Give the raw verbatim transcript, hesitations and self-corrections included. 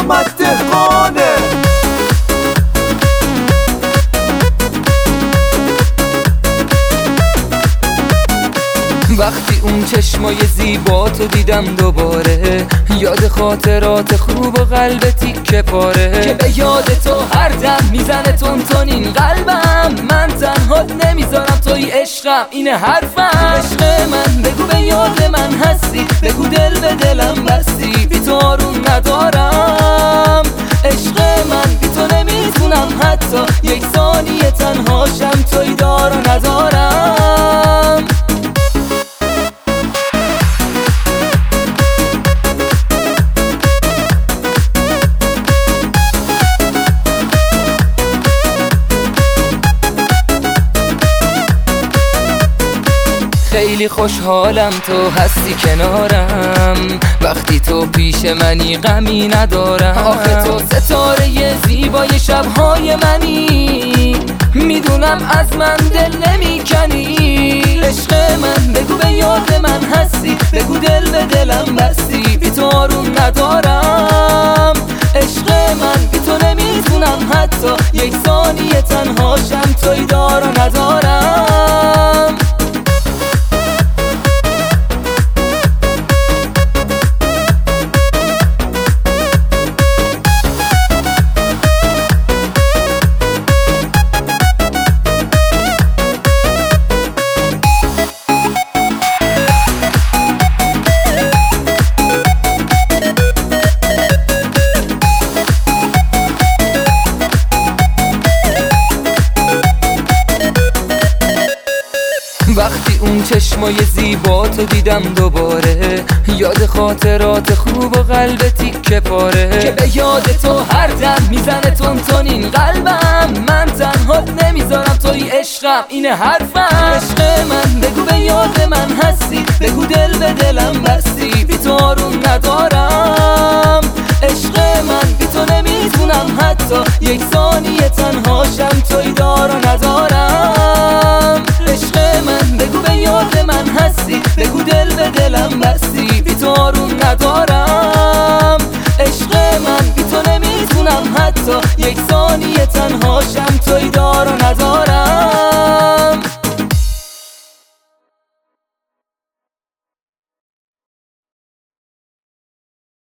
محمد دهقانه. وقتی اون چشمای زیبا تو دیدم دوباره، یاد خاطرات خوب و قلب تیکه پاره که به یاد تو هر دم میزنه تون تون این قلبم. من تنها نمیذارم توی عشقم، اینه حرفم. عشق من بگو به یاد من هستی، بگو دل به دلم بستی، بی تو آروم ندارم. عشق من بی تو نمیتونم حتی یک ثانیه تنهاشم، توی دار و ندارم. خیلی خوشحالم تو هستی کنارم، وقتی تو پیش منی غمی ندارم. آخه تو ستاره زیبای شبهای منی، میدونم از من دل نمیکنی. عشق من بگو به یاد من هستی، بگو دل به دلم بستی، بی تو آروم ندارم. عشق من بی تو نمیتونم حتی یک ثانیه تنهاشم، توی دار و ندارم. وقتی اون چشمای زیبا تو دیدم دوباره، یاد خاطرات خوب و قلب تیکه پاره که به یاد تو هر دم میزنه تون تون این قلبم. من تنها نمیذارم توی عشقم، اینه حرفم. عشق من بگو به یاد من هستی، بگو دل به دلم بستی، بی تو آروم ندارم. عشق من بی تو نمیتونم حتی یک ثانیه تنهاشم، توی دار و ندارم. عشق من بگو به یاد من هستی، بگو دل به دلم بستی، بی تو آروم ندارم. عشق من بی تو نمیتونم حتی یک ثانیه تنهاشم،